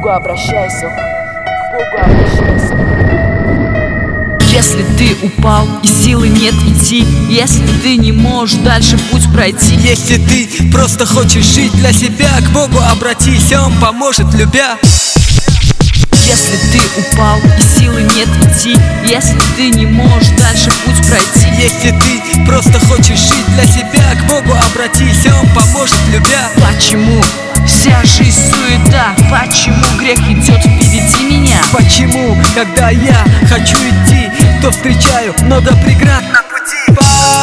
Богу обращайся, к Богу обращайся. Если ты упал и силы нет идти, если ты не можешь дальше путь пройти, если ты просто хочешь жить для себя, к Богу обратись, Он поможет, любя. Если ты упал и силы нет идти, если ты не можешь дальше путь пройти, если ты просто хочешь жить для себя, к Богу обратись, Он поможет, любя. Почему вся жизнь суета? Почему грех идет впереди меня? Почему, когда я хочу идти, то встречаю много преград на пути?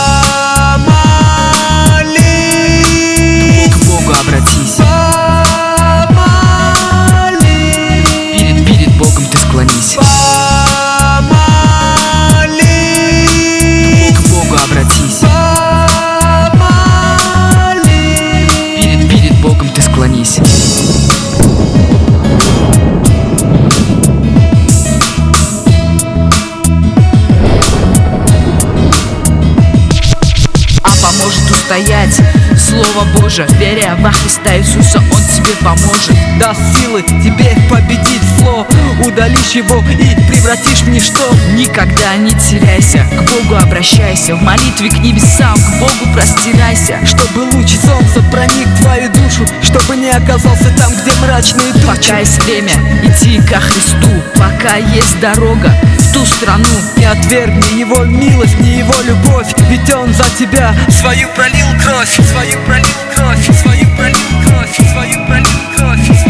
Помолись, к Богу обратись, помолись, перед Богом ты склонись, помолись, к Богу обратись, помолись, перед Богом ты склонись. Поможет устоять Слово Божие, веря во Христа Иисуса, Он тебе поможет. даст силы тебе победить зло, удалишь его и превратишь в ничто. Никогда не теряйся, к Богу обращайся, в молитве к небесам, к Богу простирайся. Чтобы луч солнца проник в твою душу, чтобы не оказался там, где мрачные тучи. Пока есть время, иди ко Христу, пока есть дорога в ту страну. Не отвергни Его милость, не Его любовь, ведь Он за тебя свою пролил кровь, свою пролил кровь, свою пролил кровь, свою пролил кровь.